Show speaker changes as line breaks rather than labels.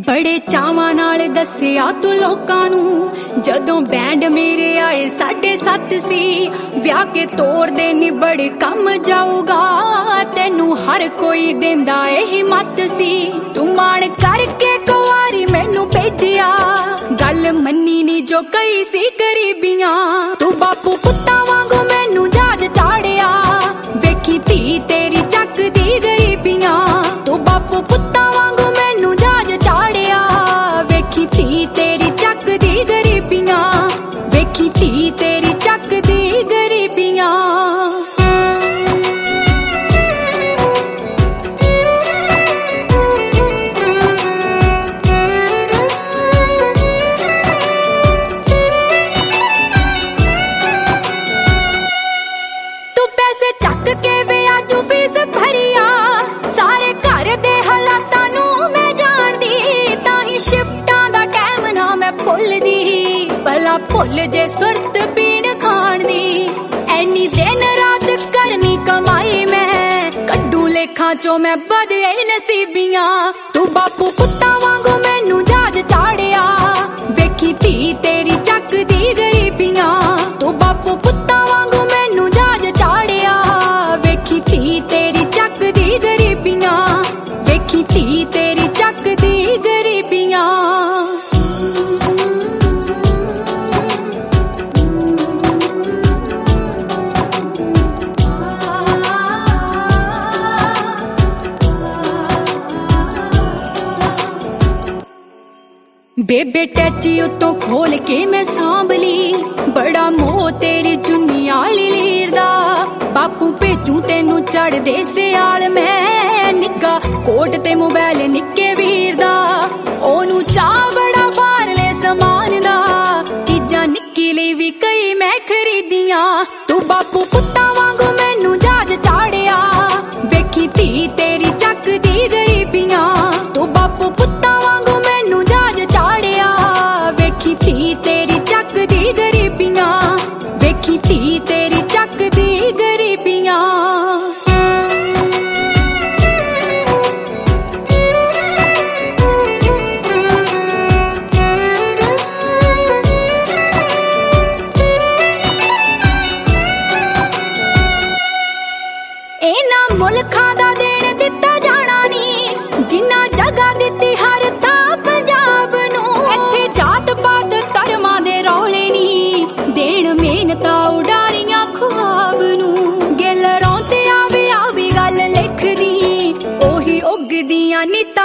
बड़े चावां नाल दस्सिया तू लोकां नू जदों बैंड मेरे आए 7:30 सी व्याह के तोड़ दे निबड़ कम जाऊगा तेनू हर कोई देंदा ए हिम्मत सी तू मान करके कुआरी मैनू भेजिया गल मन्नी नी जो कई सी गरीबियां तू बापू पुत्तां वांगू मैनू जहाज चाड़िया वेखी धी तेरी चकदी गरीबियां तू बापू पुत्तां वांगू मैनू जहाज चाड़िया वेखी धी तेरी चकदी गरीबियां वेखी धी तेरी चकदी गरीबियां चक के वे आजू फीस भरिया सारे घर दे हालातां नू मैं जानदी ताही शिफ्टां दा टाइम ना मैं भुलदी भला भुल जे सुरत पीण खाण दी ऐनी दिन रात करनी कमाई मैं कड्डू लेखां चो मैं बदे नसीबियां तू बापू पुत्तां वांगू मैनू जहाज चाड़िया वेखी धी तेरी चकदी गरीबियां तू बापू पुत्तां वांगू मैनू जहाज चाड़िया वेखी धी तेरी चकदी गरीबियां वेखी धी तेरी चकदी गरीबियां बेबे टैची उतो खोल के मैं सांभ ली बड़ा मोह तेरी चुन्नी आली लीर दा बापू भेजू तेनू चढ़ दे सियाल मैं निक्का कोट ते मोबाइल निक्के वीर दा ओनू चाह बड़ा बाहरले समान दा चीजां निक्की ली भी कई मैं खरीदियां तू बापू पुत्तां वांगू मैनू जहाज चाड़िया वेखी धी तेरी चकदी गरीबियां तू बापू पुत्तां वांगू मैनू जहाज चाड़िया वेखी धी तेरी चकदी गरीबियां वेखी धी तेरी चकदी गरीबियां इना मुल्खां दा देण दिता जाना नी जिन्ना जगह दिती हर थां पंजाब नू इत्थे जात पात धर्मां दे रौले नी देण मेहनतां उडारियां ख्वाब नू गिल रौंदे आवी गल लिखदी ओही उगदियां नित